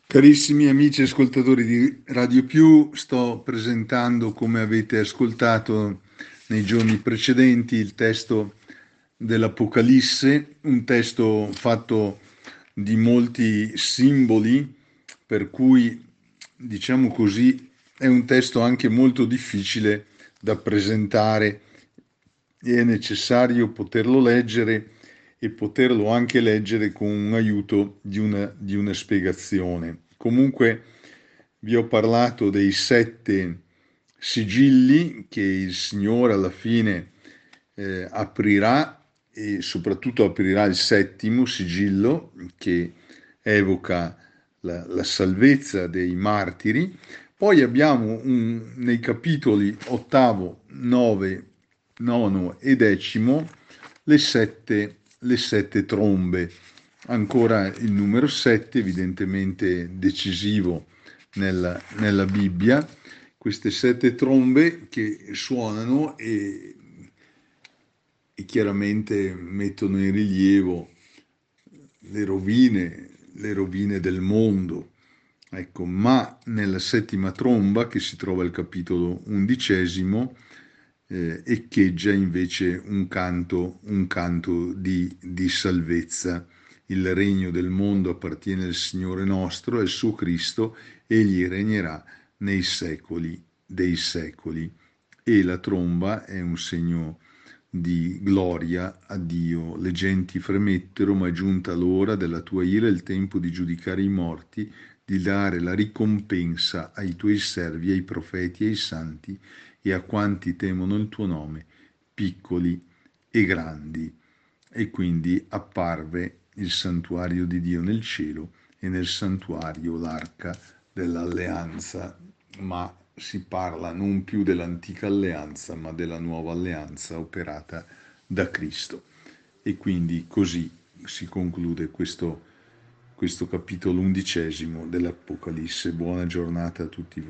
Carissimi amici ascoltatori di Radio Più, sto presentando, come avete ascoltato nei giorni precedenti, il testo dell'Apocalisse, un testo fatto di molti simboli, per cui, diciamo così, è un testo anche molto difficile da presentare e è necessario poterlo leggere e poterlo anche leggere con un aiuto di una spiegazione. Comunque vi ho parlato dei 7 sigilli che il Signore alla fine aprirà, e soprattutto aprirà il 7° sigillo che evoca la salvezza dei martiri. Poi abbiamo nei capitoli 8, 9, 9 e 10 le sette trombe. Ancora il numero 7, evidentemente decisivo nella Bibbia. Queste 7 trombe che suonano e chiaramente mettono in rilievo le rovine del mondo. Ecco, ma nella 7ª tromba, che si trova al capitolo 11, echeggia invece un canto di salvezza. Il regno del mondo appartiene al Signore nostro, al suo Cristo, egli regnerà nei secoli dei secoli. E la tromba è un segno di gloria a Dio. Le genti fremettero, ma è giunta l'ora della tua ira, il tempo di giudicare i morti, di dare la ricompensa ai tuoi servi, ai profeti, ai santi e a quanti temono il tuo nome, piccoli e grandi. E quindi apparve il santuario di Dio nel cielo e nel santuario l'arca dell'alleanza, ma si parla non più dell'antica alleanza, ma della nuova alleanza operata da Cristo. E quindi così si conclude questo capitolo 11 dell'Apocalisse. Buona giornata a tutti voi.